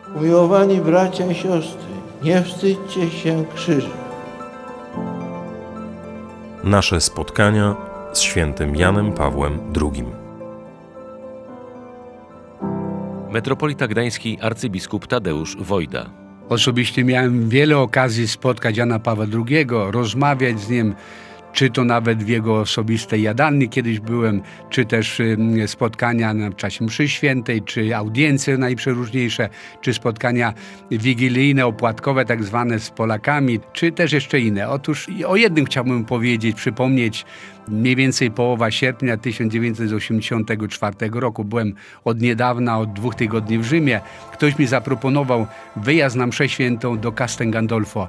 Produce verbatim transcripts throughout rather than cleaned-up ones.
Umiłowani bracia i siostry, nie wstydźcie się krzyża. Nasze spotkania z świętym Janem Pawłem drugim. Metropolita gdański arcybiskup Tadeusz Wojda. Osobiście miałem wiele okazji spotkać Jana Pawła drugiego, rozmawiać z nim, czy to nawet w jego osobistej jadalni kiedyś byłem, czy też spotkania w czasie mszy świętej, czy audiencje najprzeróżniejsze, czy spotkania wigilijne, opłatkowe tak zwane z Polakami, czy też jeszcze inne. Otóż o jednym chciałbym powiedzieć, przypomnieć. Mniej więcej połowa sierpnia tysiąc dziewięćset osiemdziesiątego czwartego roku. Byłem od niedawna, od dwóch tygodni w Rzymie. Ktoś mi zaproponował wyjazd na mszę świętą do Castel Gandolfo.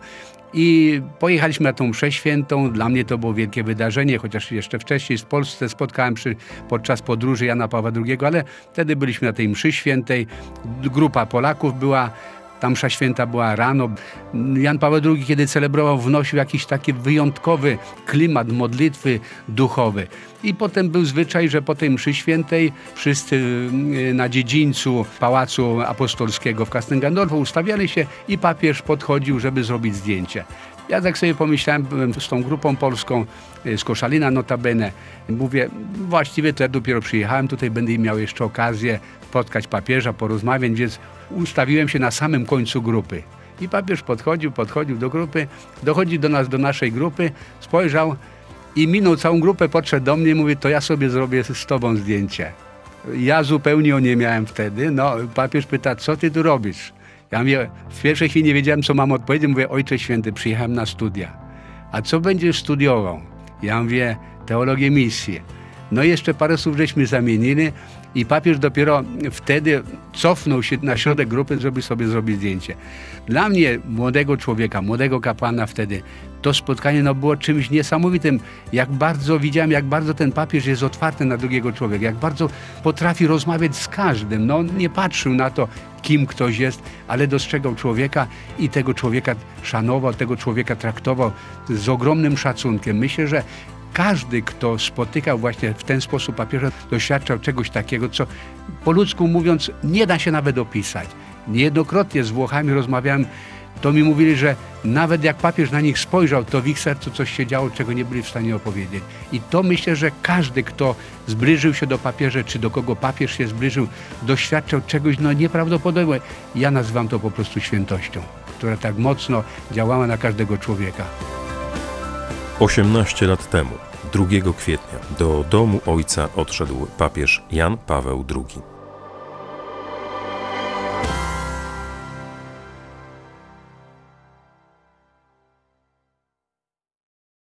I pojechaliśmy na tą mszę świętą. Dla mnie to było wielkie wydarzenie, chociaż jeszcze wcześniej w Polsce spotkałem przy, podczas podróży Jana Pawła drugiego, ale wtedy byliśmy na tej mszy świętej. Grupa Polaków była. Ta msza święta była rano. Jan Paweł drugi, kiedy celebrował, wnosił jakiś taki wyjątkowy klimat modlitwy duchowy. I potem był zwyczaj, że po tej mszy świętej wszyscy na dziedzińcu Pałacu Apostolskiego w Castel Gandolfo ustawiali się i papież podchodził, żeby zrobić zdjęcie. Ja tak sobie pomyślałem, byłem z tą grupą polską, z Koszalina notabene. Mówię, właściwie to ja dopiero przyjechałem, tutaj będę miał jeszcze okazję spotkać papieża, porozmawiać, więc ustawiłem się na samym końcu grupy. I papież podchodził, podchodził do grupy, dochodzi do nas, do naszej grupy, spojrzał i minął całą grupę, podszedł do mnie i mówi, to ja sobie zrobię z tobą zdjęcie. Ja zupełnie oniemiałem wtedy. No, papież pyta, co ty tu robisz? Ja mówię, w pierwszej chwili nie wiedziałem, co mam odpowiedzieć. Mówię, Ojcze Święty, przyjechałem na studia. A co będziesz studiował? Ja mówię, teologię misji. No i jeszcze parę słów żeśmy zamienili i papież dopiero wtedy cofnął się na środek grupy, żeby sobie zrobić zdjęcie. Dla mnie, młodego człowieka, młodego kapłana wtedy, to spotkanie no, było czymś niesamowitym. Jak bardzo widziałem, jak bardzo ten papież jest otwarty na drugiego człowieka, jak bardzo potrafi rozmawiać z każdym. No, nie patrzył na to, kim ktoś jest, ale dostrzegał człowieka i tego człowieka szanował, tego człowieka traktował z ogromnym szacunkiem. Myślę, że każdy, kto spotykał właśnie w ten sposób papieża, doświadczał czegoś takiego, co po ludzku mówiąc nie da się nawet opisać. Niejednokrotnie z Włochami rozmawiałem, to mi mówili, że nawet jak papież na nich spojrzał, to w ich sercu coś się działo, czego nie byli w stanie opowiedzieć. I to myślę, że każdy, kto zbliżył się do papieża, czy do kogo papież się zbliżył, doświadczał czegoś no, nieprawdopodobnego. Ja nazywam to po prostu świętością, która tak mocno działała na każdego człowieka. osiemnaście lat temu, drugiego kwietnia, do domu ojca odszedł papież Jan Paweł drugi.